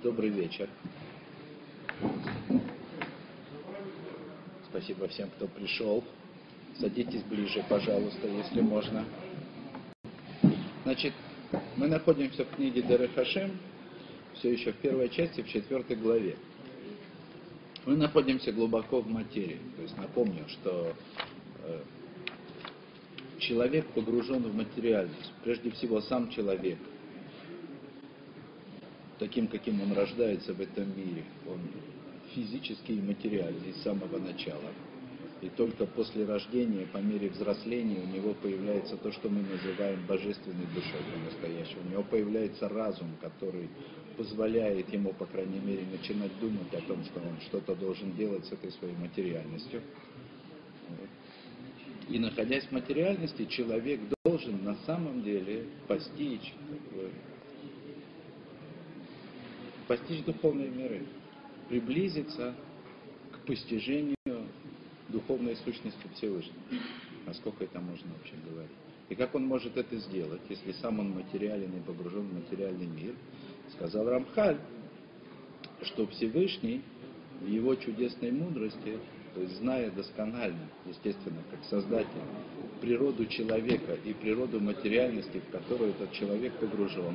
Добрый вечер. Спасибо всем, кто пришел. Садитесь ближе, пожалуйста, если можно. Значит, мы находимся в книге Дерех Хашем, все еще в первой части, в 4 главе. Мы находимся глубоко в материи. То есть напомню, что человек погружен в материальность. Прежде всего, сам человек, таким, каким он рождается в этом мире, он физически и материальный с самого начала. И только после рождения, по мере взросления, у него появляется то, что мы называем божественной душой по-настоящему. У него появляется разум, который позволяет ему, по крайней мере, начинать думать о том, что он что-то должен делать с этой своей материальностью. И находясь в материальности, человек должен на самом деле постичь духовные миры, приблизиться к постижению духовной сущности Всевышнего. Насколько это можно вообще говорить. И как он может это сделать, если сам он материален и погружен в материальный мир? Сказал Рамхаль, что Всевышний в его чудесной мудрости, то есть зная досконально, естественно, как Создатель, природу человека и природу материальности, в которую этот человек погружен,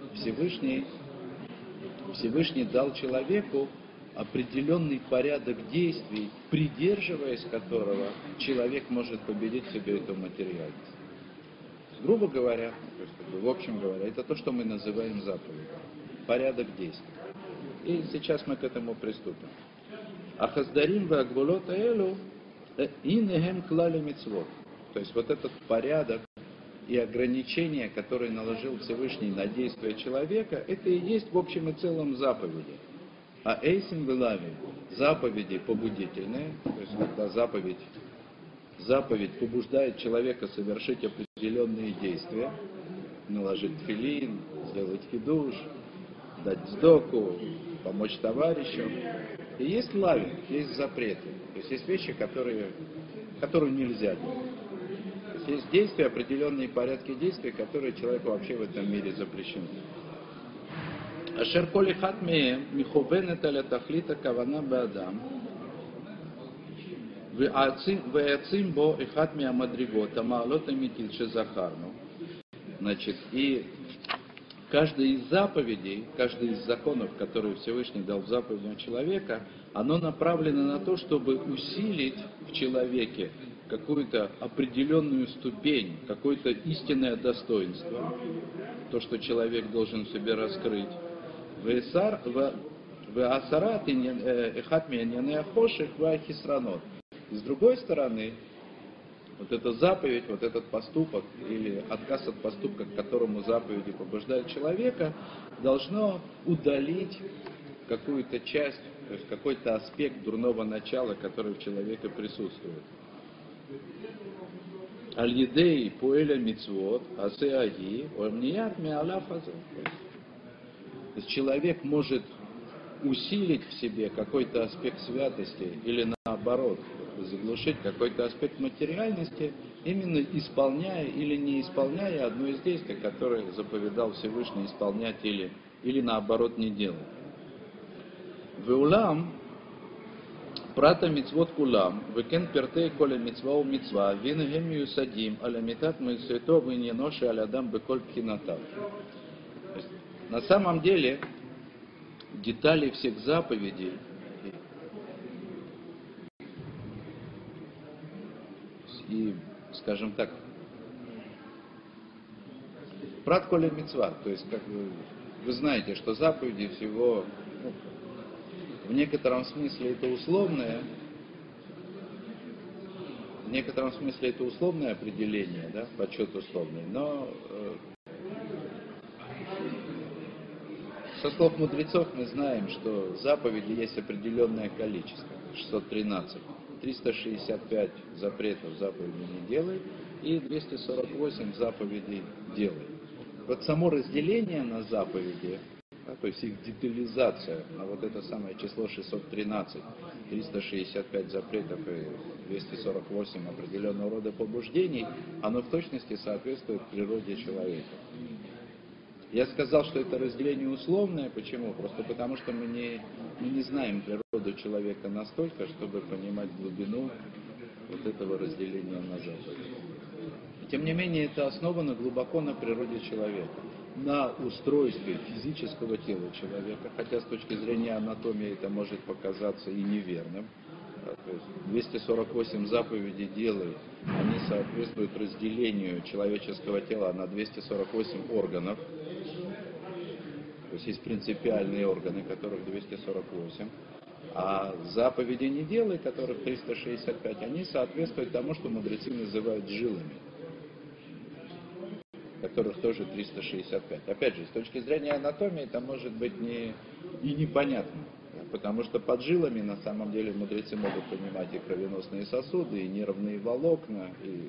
Всевышний дал человеку определенный порядок действий, придерживаясь которого человек может победить в себе эту материальность. Грубо говоря, то есть, в общем говоря, это то, что мы называем заповедью. Порядок действий. И сейчас мы к этому приступим. Ахаздарим ваагвулот аэлу инехем клали мицвот. То есть вот этот порядок и ограничения, которые наложил Всевышний на действия человека, это и есть в общем и целом заповеди. А эйсим велави, заповеди побудительные, то есть когда заповедь побуждает человека совершить определенные действия, наложить тфилин, сделать кидуш, дать сдоку, помочь товарищу. И есть лави, есть запреты, то есть есть вещи, которые нельзя делать. То есть есть действия, определенные порядки действий, которые человеку вообще в этом мире запрещены. Ашер коли хат меем миховенет аля тахлита кавана беадам веацим бо и хат мея мадригот амаалот амитил шезахарну. Значит, и каждая из заповедей, каждый из законов, которые Всевышний дал в заповедям человека, оно направлено на то, чтобы усилить в человеке какую-то определенную ступень, какое-то истинное достоинство, то, что человек должен в себе раскрыть. С другой стороны, вот эта заповедь, вот этот поступок или отказ от поступка, к которому заповеди побуждают человека, должно удалить какую-то часть, то есть какой-то аспект дурного начала, который в человеке присутствует. Аль-Едей пуэля мицвот, асеаги, омният миаляф азэ. То есть человек может усилить в себе какой-то аспект святости или наоборот, заглушить какой-то аспект материальности, именно исполняя или не исполняя одно из действий, которое заповедал Всевышний исполнять или наоборот не делать. Веулам прата мицвот кулам, векен пертей коля мицва у мицва, винегем юсадим, аля митат мицвето виньеноши алядам беколь пхинатав. На самом деле, детали всех заповедей и, скажем так, прат коля мицва, то есть, как вы знаете, что заповеди всего, в некотором смысле это условное определение, да, подсчет условный, но со слов мудрецов мы знаем, что заповедей есть определенное количество, 613, 365 запретов заповедей не делай и 248 заповедей делай. Вот само разделение на заповеди, да, то есть их детализация на вот это самое число 613, 365 запретов и 248 определенного рода побуждений, оно в точности соответствует природе человека. Я сказал, что это разделение условное. Почему? Просто потому, что мы не знаем природу человека настолько, чтобы понимать глубину вот этого разделения на заповеди. Тем не менее, это основано глубоко на природе человека, на устройстве физического тела человека, хотя с точки зрения анатомии это может показаться и неверным. То есть 248 заповедей делай, они соответствуют разделению человеческого тела на 248 органов. То есть есть принципиальные органы, которых 248. А заповеди не делай, которых 365, они соответствуют тому, что мудрецы называют жилами, которых тоже 365. Опять же, с точки зрения анатомии это может быть и непонятно. Потому что под жилами на самом деле мудрецы могут понимать и кровеносные сосуды, и нервные волокна, и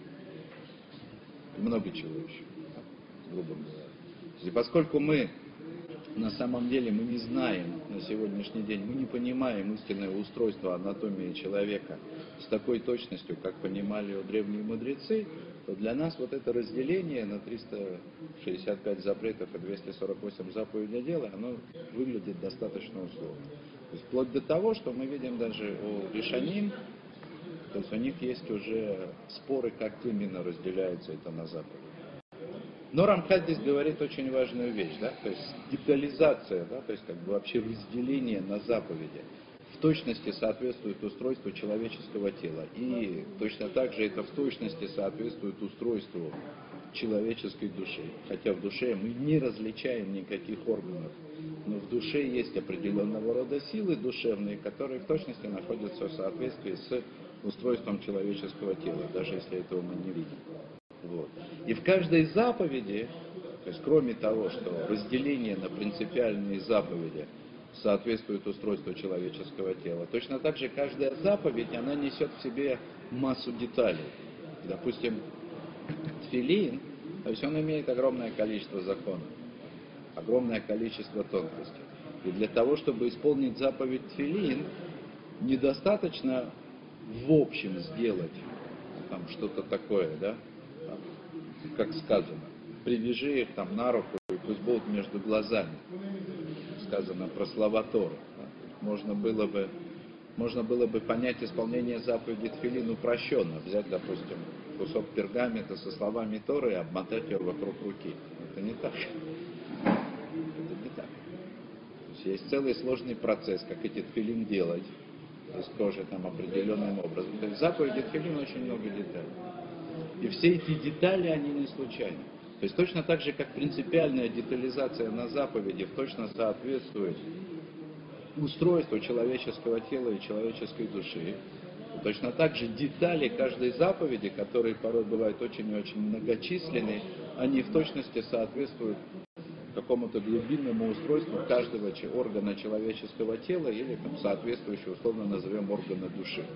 много чего еще, грубо говоря. И поскольку мы на самом деле мы не знаем на сегодняшний день, мы не понимаем истинное устройство анатомии человека с такой точностью, как понимали его древние мудрецы, то для нас вот это разделение на 365 запретов и 248 заповедей дела, оно выглядит достаточно условно. То есть вплоть до того, что мы видим даже у Ришаним, то есть у них есть уже споры, как именно разделяется это на заповеди. Но Рамхаль здесь говорит очень важную вещь, да, то есть детализация, да, то есть как бы вообще разделение на заповеди в точности соответствует устройству человеческого тела. И точно так же это в точности соответствует устройству человеческой души. Хотя в душе мы не различаем никаких органов, но в душе есть определенного рода силы душевные, которые в точности находятся в соответствии с устройством человеческого тела, даже если этого мы не видим. Вот. И в каждой заповеди, то есть кроме того, что разделение на принципиальные заповеди соответствует устройству человеческого тела, точно так же каждая заповедь, она несет в себе массу деталей. Допустим, тфилин, то есть он имеет огромное количество законов, огромное количество тонкостей. И для того, чтобы исполнить заповедь тфилин, недостаточно в общем сделать там что-то такое, да, как сказано, привяжи их там на руку и пусть будут между глазами. Сказано про слова Торы. Можно было бы понять исполнение заповеди тфилин упрощенно. Взять, допустим, кусок пергамента со словами Торы и обмотать ее вокруг руки. Это не так. Это не так. То есть целый сложный процесс, как эти тфилин делать из кожи там определенным образом. То есть в заповеди тфилин очень много деталей. И все эти детали, они не случайны. То есть точно так же, как принципиальная детализация на заповеди точно соответствует устройству человеческого тела и человеческой души, точно так же детали каждой заповеди, которые порой бывают очень и очень многочисленны, они в точности соответствуют какому-то глубинному устройству каждого органа человеческого тела или там, соответствующего, условно назовем, органа души.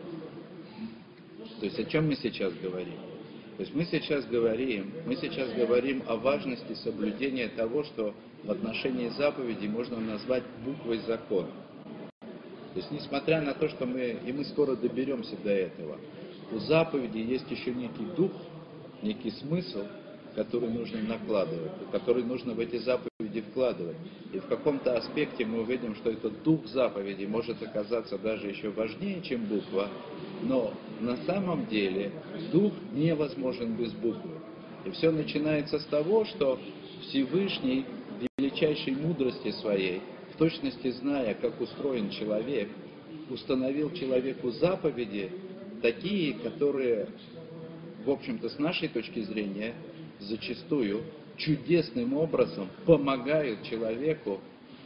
То есть о чем мы сейчас говорим? То есть мы сейчас говорим о важности соблюдения того, что в отношении заповедей можно назвать буквой закона. То есть несмотря на то, что мы скоро доберемся до этого, у заповедей есть еще некий дух, некий смысл, который нужно накладывать, который нужно в эти заповеди вкладывать. И в каком-то аспекте мы увидим, что этот дух заповеди может оказаться даже еще важнее, чем буква, но на самом деле дух невозможен без буквы. И все начинается с того, что Всевышний в величайшей мудрости своей, в точности зная, как устроен человек, установил человеку заповеди такие, которые, в общем-то, с нашей точки зрения, зачастую чудесным образом помогают человеку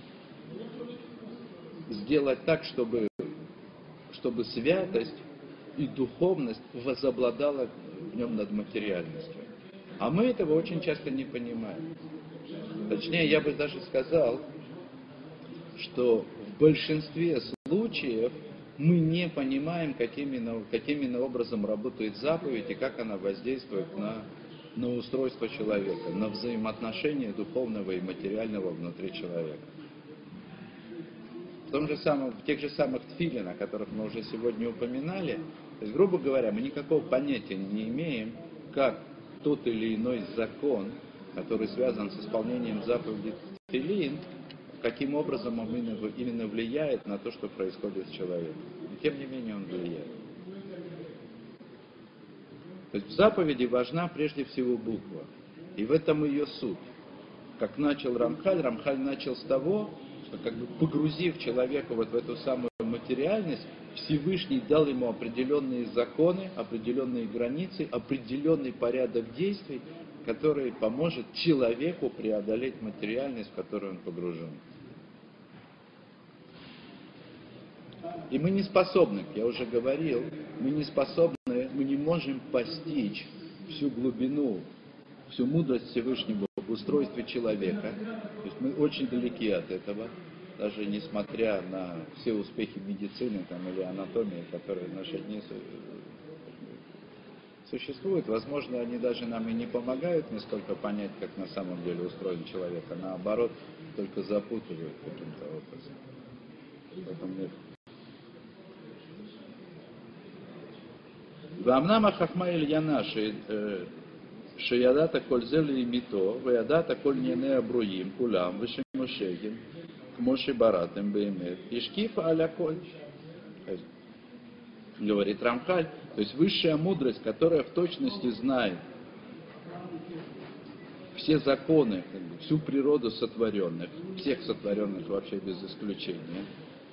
сделать так, чтобы святость и духовность возобладала в нем над материальностью. А мы этого очень часто не понимаем. Точнее, я бы даже сказал, что в большинстве случаев мы не понимаем, каким именно образом работает заповедь и как она воздействует на устройство человека, на взаимоотношения духовного и материального внутри человека. В тех же самых тфилин, о которых мы уже сегодня упоминали, то есть, грубо говоря, мы никакого понятия не имеем, как тот или иной закон который связан с исполнением заповедей Тфилин, каким образом он именно влияет на то, что происходит с человеком. И тем не менее он влияет. То есть в заповеди важна прежде всего буква. И в этом ее суть. Как начал Рамхаль начал с того, что как бы погрузив человека вот в эту самую материальность, Всевышний дал ему определенные законы, определенные границы, определенный порядок действий, который поможет человеку преодолеть материальность, в которую он погружен. И мы не способны, я уже говорил, мы не можем постичь всю глубину, всю мудрость Всевышнего в устройстве человека. То есть мы очень далеки от этого, даже несмотря на все успехи медицины там, или анатомии, которые в наши дни существуют. Возможно, они даже нам и не помогают нисколько понять, как на самом деле устроен человек, а наоборот, только запутывают каким-то образом. Поэтому ואמנם החכמה עליונה שידעת כל זה לאמיתו, וידעת כל ענייני הברואים כולם, ושמושגים, כמו שבראתם באמת, השקיף על הכל. Говорит Рамхаль, то есть высшая мудрость, которая в точности знает все законы, всю природу сотворенных, всех сотворенных вообще без исключения,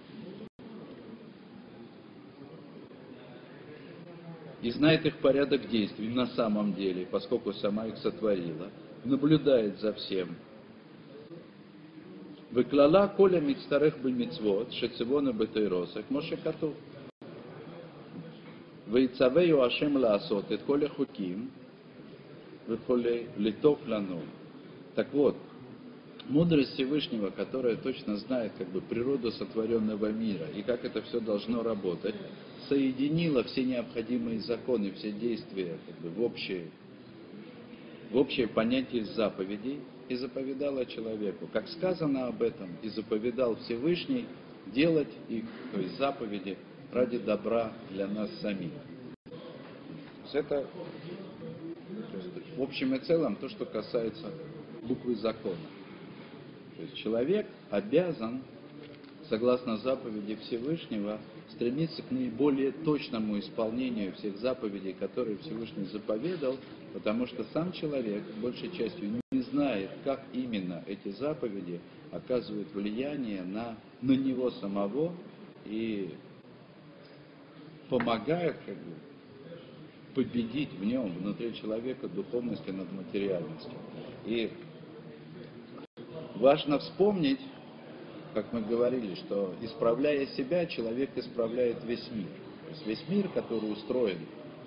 и знает их порядок действий на самом деле, поскольку сама их сотворила, наблюдает за всем. Выклала коля мицтарех бемицвот, шецевона бетейросах, моше кату. Вейцавею ашем лаасот, эт коля хуким, выхоле литов лану. Так вот, мудрость Всевышнего, которая точно знает как бы природу сотворенного мира и как это все должно работать, соединила все необходимые законы, все действия как бы, в общее понятие заповедей и заповедала человеку. Как сказано об этом, и заповедал Всевышний делать их, то есть заповеди, ради добра для нас самих. То есть это в общем и целом то, что касается буквы закона. То есть человек обязан, согласно заповеди Всевышнего, стремиться к наиболее точному исполнению всех заповедей, которые Всевышний заповедал, потому что сам человек, большей частью, не знает, как именно эти заповеди оказывают влияние на него самого и помогают как бы, победить в нем, внутри человека, духовности над материальностью. И важно вспомнить, как мы говорили, что исправляя себя, человек исправляет весь мир. То есть весь мир, который устроен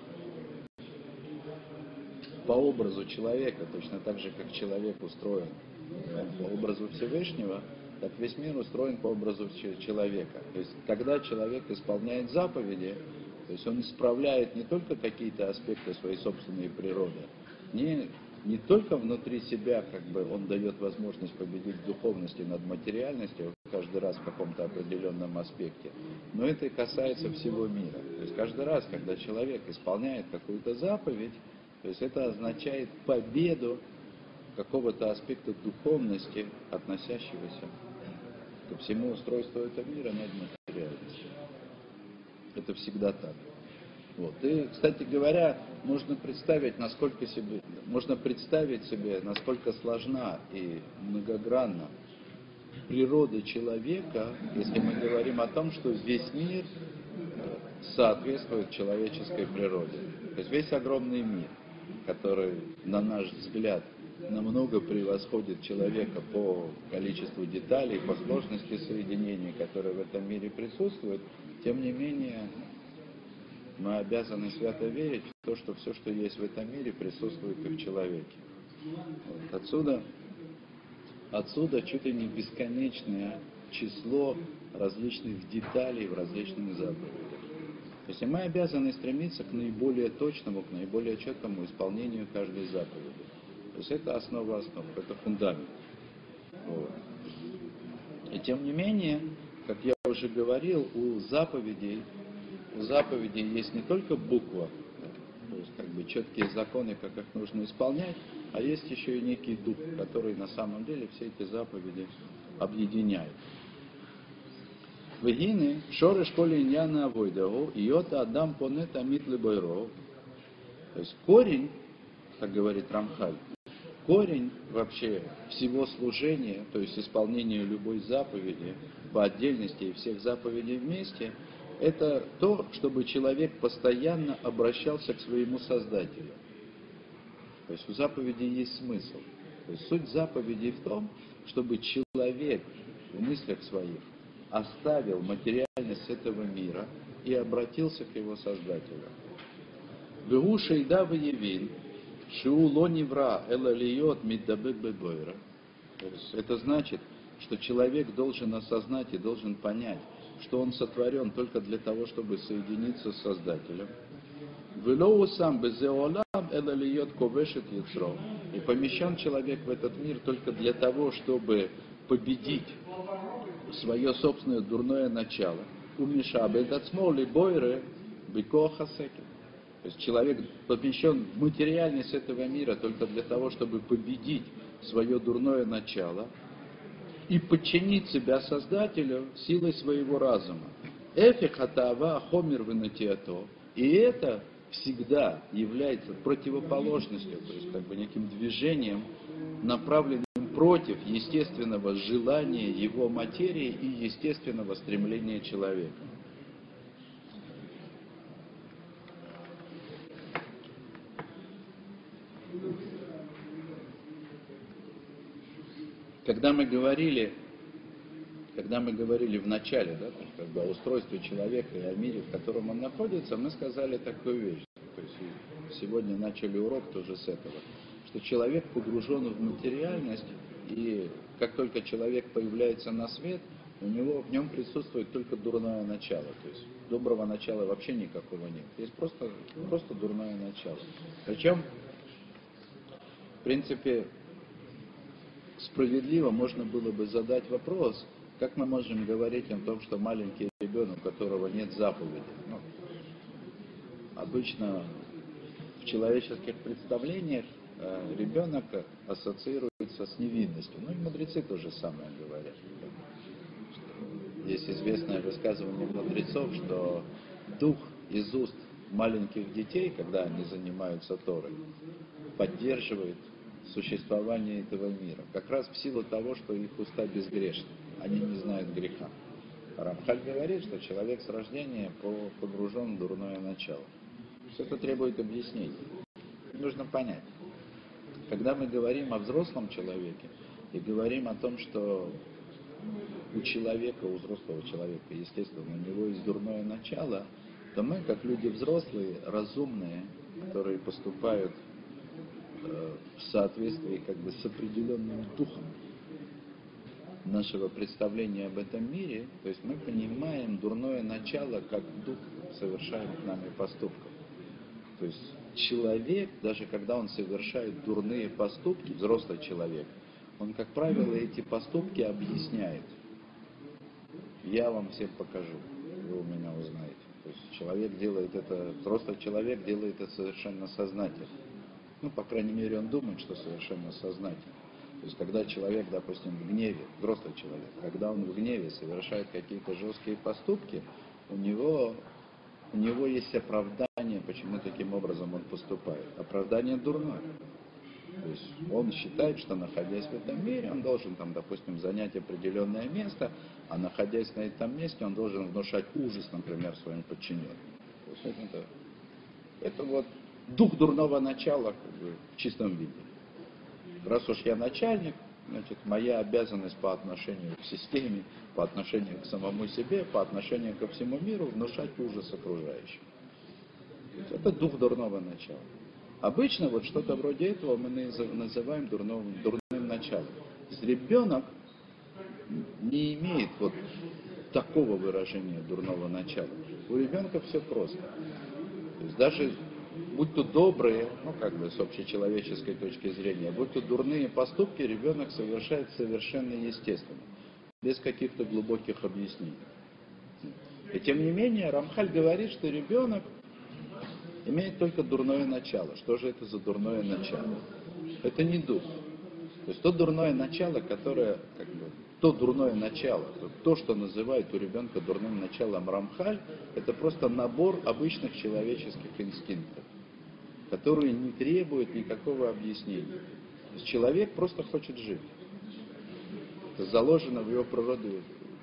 по образу человека, точно так же, как человек устроен по образу Всевышнего, так весь мир устроен по образу человека. То есть когда человек исполняет заповеди, то есть он исправляет не только какие-то аспекты своей собственной природы, не только внутри себя как бы он дает возможность победить в духовности над материальностью каждый раз в каком-то определенном аспекте, но это и касается всего мира. То есть каждый раз, когда человек исполняет какую-то заповедь, то есть это означает победу какого-то аспекта духовности, относящегося ко всему устройству этого мира над материальностью. Это всегда так. Вот. И, кстати говоря, можно представить себе, насколько сложна и многогранна природа человека, если мы говорим о том, что весь мир соответствует человеческой природе. То есть весь огромный мир, который, на наш взгляд, намного превосходит человека по количеству деталей, по сложности соединений, которые в этом мире присутствуют, тем не менее, мы обязаны свято верить в то, что все, что есть в этом мире, присутствует и в человеке. Вот. Отсюда чуть ли не бесконечное число различных деталей в различных заповедях. То есть мы обязаны стремиться к наиболее точному, к наиболее четкому исполнению каждой заповеди. То есть это основа основ, это фундамент. Вот. И тем не менее, как я уже говорил, у заповедей есть не только буква, то есть как бы четкие законы, как их нужно исполнять, а есть еще и некий дух, который на самом деле все эти заповеди объединяет. Вегины, шореш коли иньяна авойдагу, иота адам понет амит лебойро. То есть корень, как говорит Рамхаль, корень вообще всего служения, то есть исполнения любой заповеди по отдельности и всех заповедей вместе, это то, чтобы человек постоянно обращался к своему Создателю. То есть у заповеди есть смысл. То есть суть заповедей в том, чтобы человек в мыслях своих оставил материальность этого мира и обратился к его Создателю. Вегу шейда веевин, шиу ло невра элалиот миддабек бебойра. Это значит, что человек должен осознать и должен понять, что он сотворен только для того, чтобы соединиться с Создателем. Велоу сам безеолам элалиот ковешет яцро. И помещен человек в этот мир только для того, чтобы победить свое собственное дурное начало. Умиша бедацмо либойре бикохасеки. То есть человек помещен в материальность этого мира только для того, чтобы победить свое дурное начало и подчинить себя Создателю силой своего разума. Эфик хатава хомер винатиато. И это всегда является противоположностью, то есть как бы неким движением, направленным против естественного желания его материи и естественного стремления человека. Когда мы говорили в начале, да, как бы о устройстве человека и о мире, в котором он находится, мы сказали такую вещь. То есть сегодня начали урок тоже с этого, что человек погружен в материальность, и как только человек появляется на свет, в нем присутствует только дурное начало. То есть доброго начала вообще никакого нет. Есть просто дурное начало. Причем, в принципе, справедливо можно было бы задать вопрос, как мы можем говорить о том, что маленький ребенок, у которого нет заповедей. Обычно в человеческих представлениях ребенок ассоциируется с невинностью. И мудрецы то же самое говорят. Есть известное высказывание мудрецов, что дух из уст маленьких детей, когда они занимаются Торой, поддерживает существование этого мира. Как раз в силу того, что их уста безгрешны. Они не знают греха. Рамхаль говорит, что человек с рождения погружен в дурное начало. Все это требует объяснений. Нужно понять. Когда мы говорим о взрослом человеке и говорим о том, что у человека, у взрослого человека, естественно, у него есть дурное начало, то мы, как люди взрослые, разумные, которые поступают в соответствии как бы с определенным духом нашего представления об этом мире, то есть мы понимаем дурное начало как дух совершаемых нами поступков. То есть человек, даже когда он совершает дурные поступки, взрослый человек, он, как правило, эти поступки объясняет. Я вам всем покажу, вы у меня узнаете. То есть человек делает это, взрослый человек делает это совершенно сознательно. По крайней мере, он думает, что совершенно сознательно. То есть, когда человек, допустим, в гневе, взрослый человек, когда он в гневе совершает какие-то жесткие поступки, у него есть оправдание, почему таким образом он поступает. Оправдание дурное. То есть, он считает, что, находясь в этом мире, он должен, допустим, занять определенное место, а находясь на этом месте, он должен внушать ужас, например, своим подчиненным. То есть, это вот дух дурного начала в чистом виде. Раз уж я начальник, значит, моя обязанность по отношению к системе, по отношению к самому себе, по отношению ко всему миру внушать ужас окружающим. Это дух дурного начала. Обычно вот что-то вроде этого мы называем дурным началом. То есть ребенок не имеет вот такого выражения дурного начала. У ребенка все просто. То есть даже будь то добрые, с общечеловеческой точки зрения, будь то дурные поступки, ребенок совершает совершенно естественно, без каких-то глубоких объяснений. И тем не менее, Рамхаль говорит, что ребенок имеет только дурное начало. Что же это за дурное начало? это не дух. То есть то дурное начало, которое, то дурное начало, то, что называют у ребенка дурным началом Рамхаль, это просто набор обычных человеческих инстинктов, которые не требуют никакого объяснения. То есть человек просто хочет жить. Это заложено в его природу.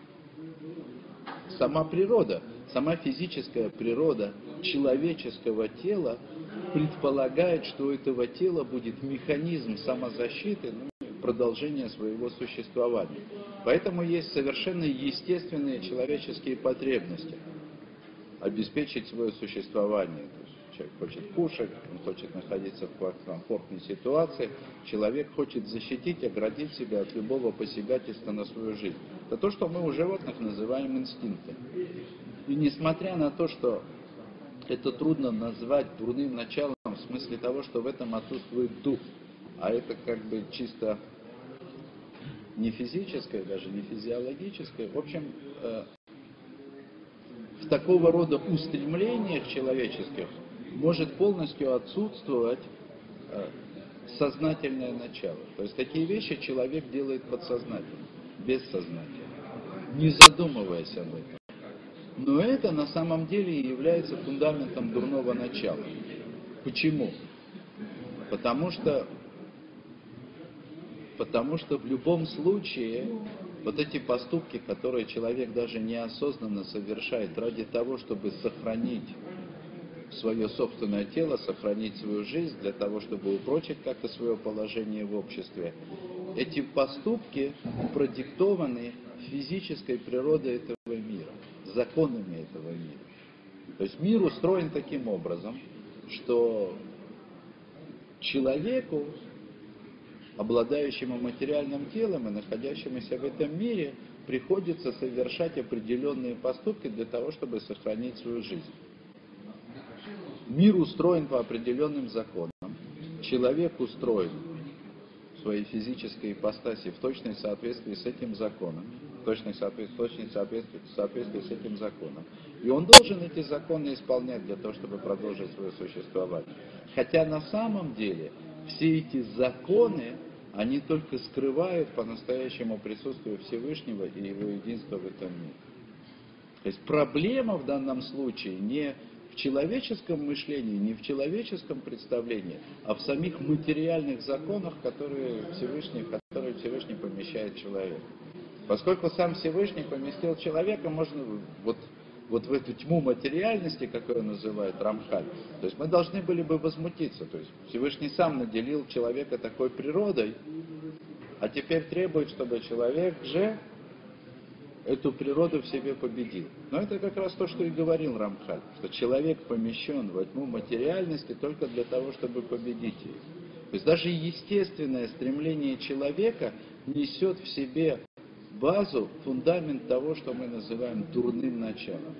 Сама природа, сама физическая природа человеческого тела предполагает, что у этого тела будет механизм самозащиты, продолжения своего существования. Поэтому есть совершенно естественные человеческие потребности обеспечить свое существование. Человек хочет кушать, он хочет находиться в комфортной ситуации, человек хочет защитить, оградить себя от любого посягательства на свою жизнь. Это то, что мы у животных называем инстинктом. И несмотря на то, что это трудно назвать дурным началом в смысле того, что в этом отсутствует дух, а это чисто не физическое, даже не физиологическое. В общем, в такого рода устремлениях человеческих может полностью отсутствовать сознательное начало. То есть такие вещи человек делает подсознательно, бессознательно, не задумываясь об этом. Но это на самом деле и является фундаментом дурного начала. Почему? Потому что в любом случае вот эти поступки, которые человек даже неосознанно совершает ради того, чтобы сохранить свое собственное тело, сохранить свою жизнь, для того, чтобы упрочить как-то свое положение в обществе, эти поступки продиктованы физической природой этого мира, законами этого мира. То есть мир устроен таким образом, что человеку, обладающему материальным телом и находящемуся в этом мире, приходится совершать определенные поступки для того, чтобы сохранить свою жизнь. Мир устроен по определенным законам. Человек устроен в своей физической ипостаси в точном соответствии с этим законом. В точном соответствии с этим законом. И он должен эти законы исполнять для того, чтобы продолжить свое существование. Хотя на самом деле все эти законы, они только скрывают по-настоящему присутствие Всевышнего и его единства в этом мире. То есть проблема в данном случае не в человеческом мышлении, не в человеческом представлении, а в самих материальных законах, которые Всевышний помещает в человека. Поскольку сам Всевышний поместил человека, можно вот в эту тьму материальности, как ее называют Рамхаль, то есть мы должны были бы возмутиться. То есть Всевышний сам наделил человека такой природой, а теперь требует, чтобы человек же эту природу в себе победил. Но это как раз то, что и говорил Рамхаль, что человек помещен во тьму материальности только для того, чтобы победить ее. То есть даже естественное стремление человека несет в себе базу, фундамент того, что мы называем дурным началом.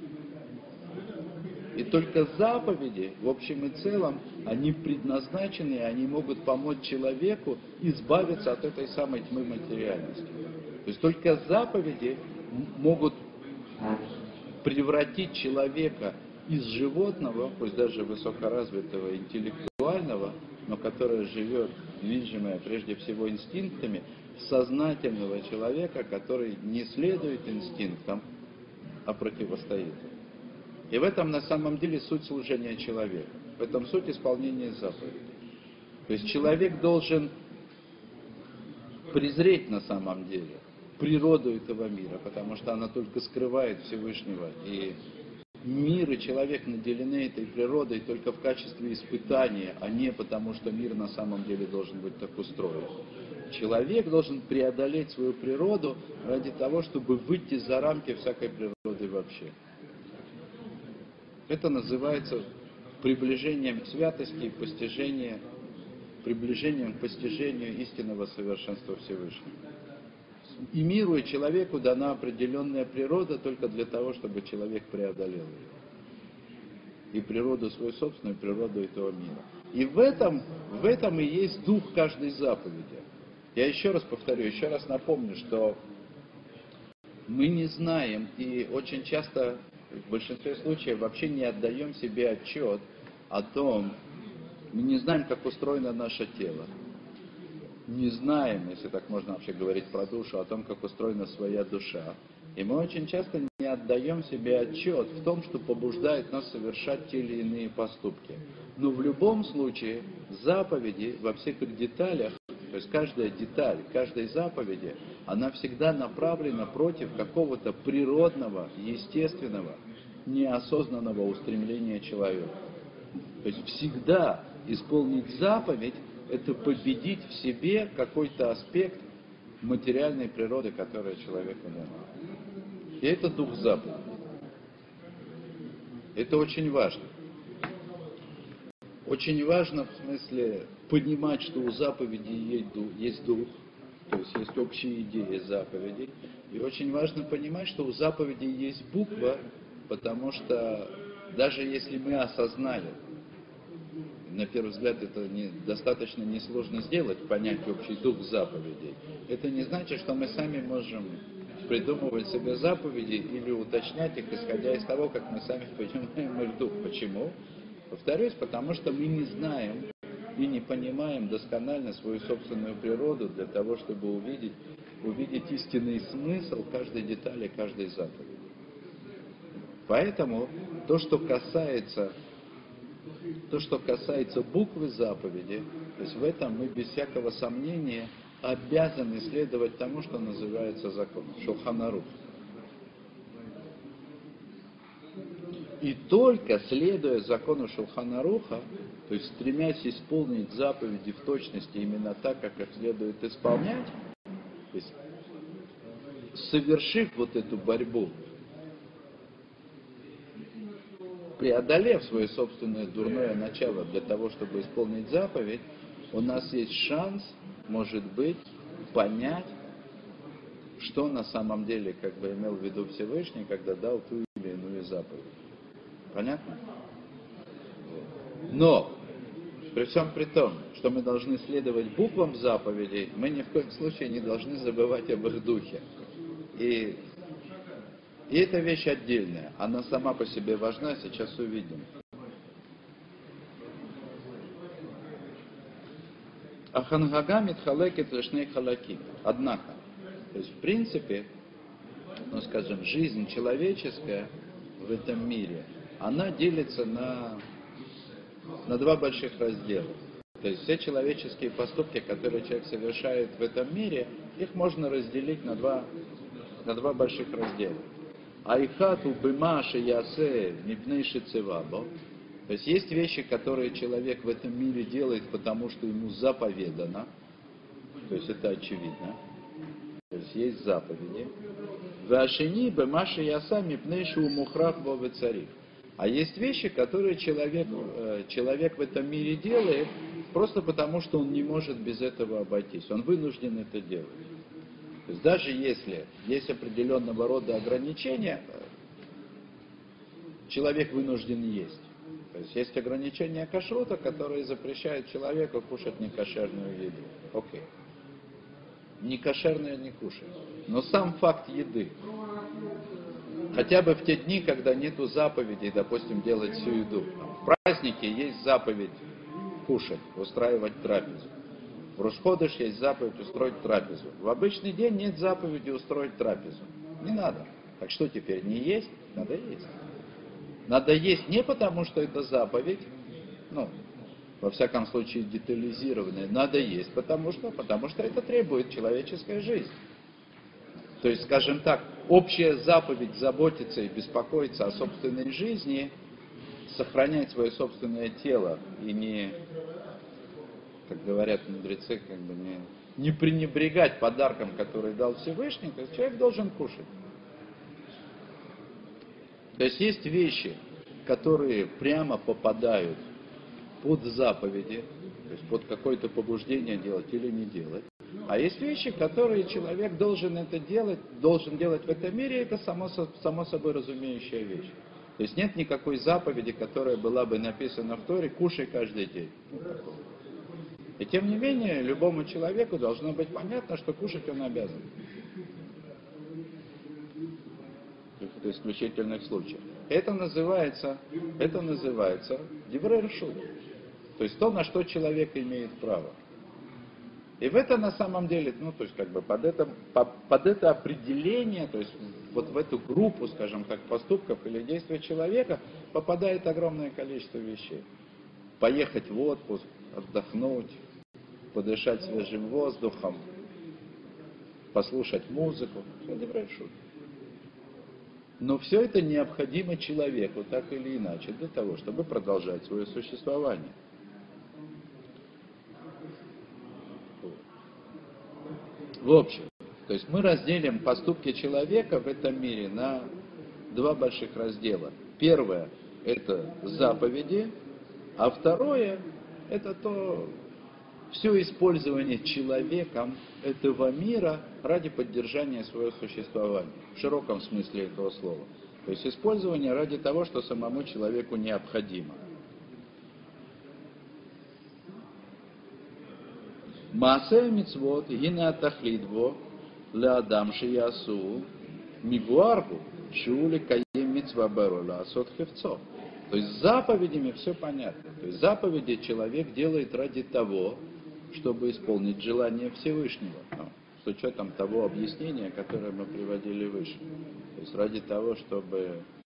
И только заповеди, в общем и целом, они предназначены, они могут помочь человеку избавиться от этой самой тьмы материальности. То есть только заповеди могут превратить человека из животного, пусть даже высокоразвитого, интеллектуального, но которое живет, движимое прежде всего инстинктами, сознательного человека, который не следует инстинктам, а противостоит. И в этом на самом деле суть служения человека. В этом суть исполнения заповедей. То есть человек должен презреть на самом деле природу этого мира, потому что она только скрывает Всевышнего. И мир и человек наделены этой природой только в качестве испытания, а не потому, что мир на самом деле должен быть так устроен. Человек должен преодолеть свою природу ради того, чтобы выйти за рамки всякой природы вообще. Это называется приближением к святости и приближением к постижению истинного совершенства Всевышнего. И миру, и человеку дана определенная природа только для того, чтобы человек преодолел ее. И природу свою собственную, и природу этого мира. И в этом и есть дух каждой заповеди. Я еще раз повторю, еще раз напомню, что мы не знаем и очень часто, в большинстве случаев, вообще не отдаем себе отчет о том, мы не знаем, как устроено наше тело. не знаем, если так можно вообще говорить про душу, о том, как устроена своя душа. И мы очень часто не отдаем себе отчет в том, что побуждает нас совершать те или иные поступки. Но в любом случае заповеди во всех их деталях, то есть каждая деталь каждой заповеди, она всегда направлена против какого-то природного, естественного, неосознанного устремления человека. То есть всегда исполнить заповедь – это победить в себе какой-то аспект материальной природы, которая человеку дана. И это дух заповеди. Это очень важно. Очень важно в смысле понимать, что у заповедей есть дух, то есть есть общие идеи заповедей. И очень важно понимать, что у заповедей есть буква, потому что даже если мы осознали, на первый взгляд это достаточно несложно сделать, понять общий дух заповедей, это не значит, что мы сами можем придумывать себе заповеди или уточнять их, исходя из того, как мы сами понимаем их дух. Почему? Повторюсь, потому что мы не знаем и не понимаем досконально свою собственную природу для того, чтобы увидеть истинный смысл каждой детали, каждой заповеди. Поэтому то, что касается буквы заповеди, то есть в этом мы без всякого сомнения обязаны следовать тому, что называется закон, Шулхан Арух. И только следуя закону Шулхан Аруха, то есть стремясь исполнить заповеди в точности именно так, как их следует исполнять, то есть совершив вот эту борьбу, преодолев свое собственное дурное начало для того, чтобы исполнить заповедь, у нас есть шанс, может быть, понять, что на самом деле как бы имел в виду Всевышний, когда дал ту или иную заповедь. Понятно? Но, при всем при том, что мы должны следовать буквам заповедей, мы ни в коем случае не должны забывать об их духе. И эта вещь отдельная, она сама по себе важна, сейчас увидим. Ахангага митхалекет лешней халаки. Однако, то есть в принципе, ну скажем, жизнь человеческая в этом мире, она делится на два больших раздела. То есть все человеческие поступки, которые человек совершает в этом мире, их можно разделить на два больших раздела. Айхату бимаши ясе мипнейши цевабо. То есть есть вещи, которые человек в этом мире делает, потому что ему заповедано. То есть это очевидно. То есть есть заповеди. Вашини бимаши яса мипнейши умухрах бовецарих. А есть вещи, которые человек в этом мире делает просто потому, что он не может без этого обойтись. Он вынужден это делать. То есть даже если есть определенного рода ограничения, человек вынужден есть. То есть есть ограничения кашрута, которые запрещают человеку кушать некошерную еду. Окей. Некошерное не кушать. Но сам факт еды. Хотя бы в те дни, когда нету заповедей, допустим, делать всю еду. В праздники есть заповедь кушать, устраивать трапезу. В Рош-ходеш есть заповедь устроить трапезу. В обычный день нет заповеди устроить трапезу. Не надо. Так что теперь, не есть? Надо есть. Надо есть не потому, что это заповедь, во всяком случае детализированная. Надо есть, потому что это требует человеческая жизнь. То есть, скажем так, общая заповедь заботиться и беспокоиться о собственной жизни, сохранять свое собственное тело и не, как говорят мудрецы, не пренебрегать подарком, который дал Всевышний, то есть человек должен кушать. То есть есть вещи, которые прямо попадают под заповеди, то есть под какое-то побуждение делать или не делать. А есть вещи, которые человек должен делать в этом мире, это само собой разумеющая вещь. То есть нет никакой заповеди, которая была бы написана в Торе: кушай каждый день. И тем не менее, любому человеку должно быть понятно, что кушать он обязан. В исключительных случаях. Это называется диврей рашут. То есть то, на что человек имеет право. И в это на самом деле, ну, то есть, как бы под это определение, то есть, вот в эту группу, скажем так, поступков или действий человека попадает огромное количество вещей. Поехать в отпуск, отдохнуть, подышать свежим воздухом, послушать музыку, все не прошу. Но все это необходимо человеку, так или иначе, для того, чтобы продолжать свое существование. В общем, то есть мы разделим поступки человека в этом мире на два больших раздела. Первое – это заповеди, а второе – это все использование человеком этого мира ради поддержания своего существования, в широком смысле этого слова. То есть использование ради того, что самому человеку необходимо. Маасе мицвот гина тахлидво леадам шиясу мигуаргу шули каем мицва барола асот хевцо. То есть с заповедями все понятно. То есть заповеди человек делает ради того, чтобы исполнить желание Всевышнего, с учетом того объяснения, которое мы приводили выше. То есть ради того, чтобы